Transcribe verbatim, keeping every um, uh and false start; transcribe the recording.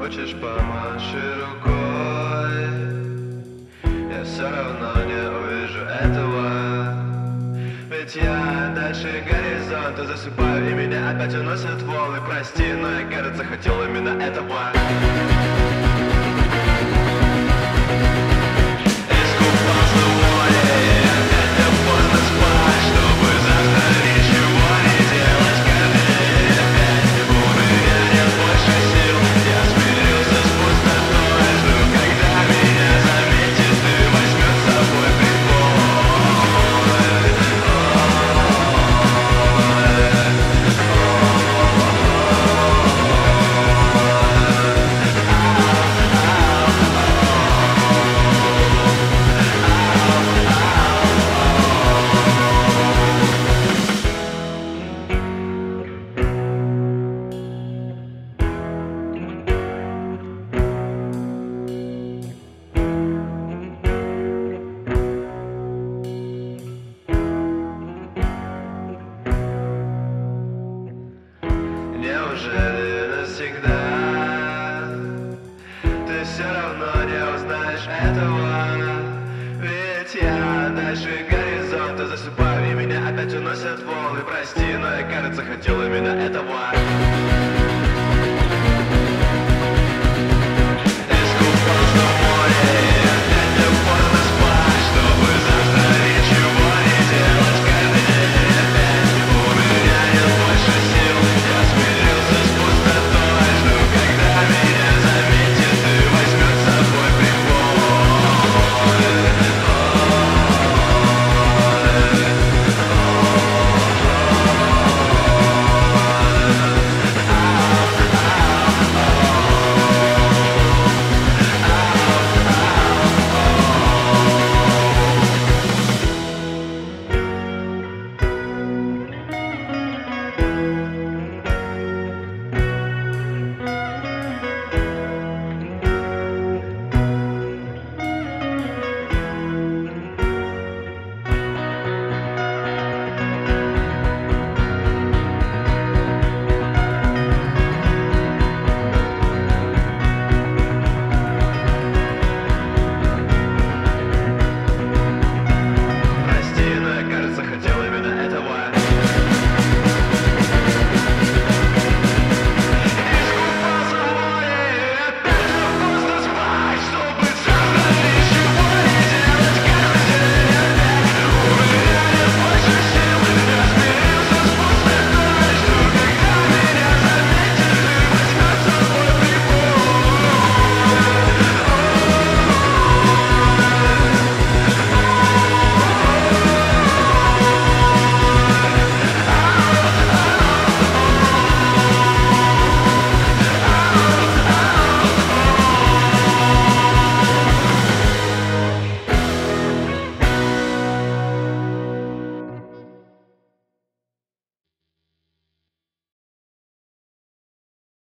хочешь, помаши рукой. Я все равно не увижу этого. Ведь я дальше горизонта засыпаю, и меня опять уносят волны. Прости, но я, кажется, хотел именно этого. Неужели навсегда ты все равно не узнаешь этого? Ведь я дальше горизонта засыпаю, и меня опять уносят волны. Прости, но я, кажется, хотел именно этого.